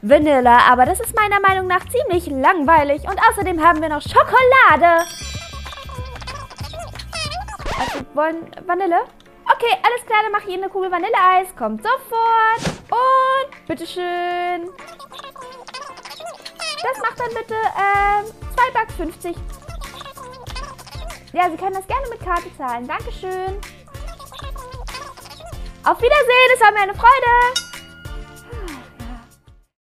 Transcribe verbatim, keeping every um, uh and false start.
Vanille, aber das ist meiner Meinung nach ziemlich langweilig. Und außerdem haben wir noch Schokolade. Also wollen Vanille? Okay, alles klar, dann mache ich Ihnen eine Kugel Vanilleeis. Kommt sofort. Und bitteschön. Das macht dann bitte ähm, zwei Bucks fünfzig. Ja, Sie können das gerne mit Karte zahlen. Dankeschön. Auf Wiedersehen, es war mir eine Freude.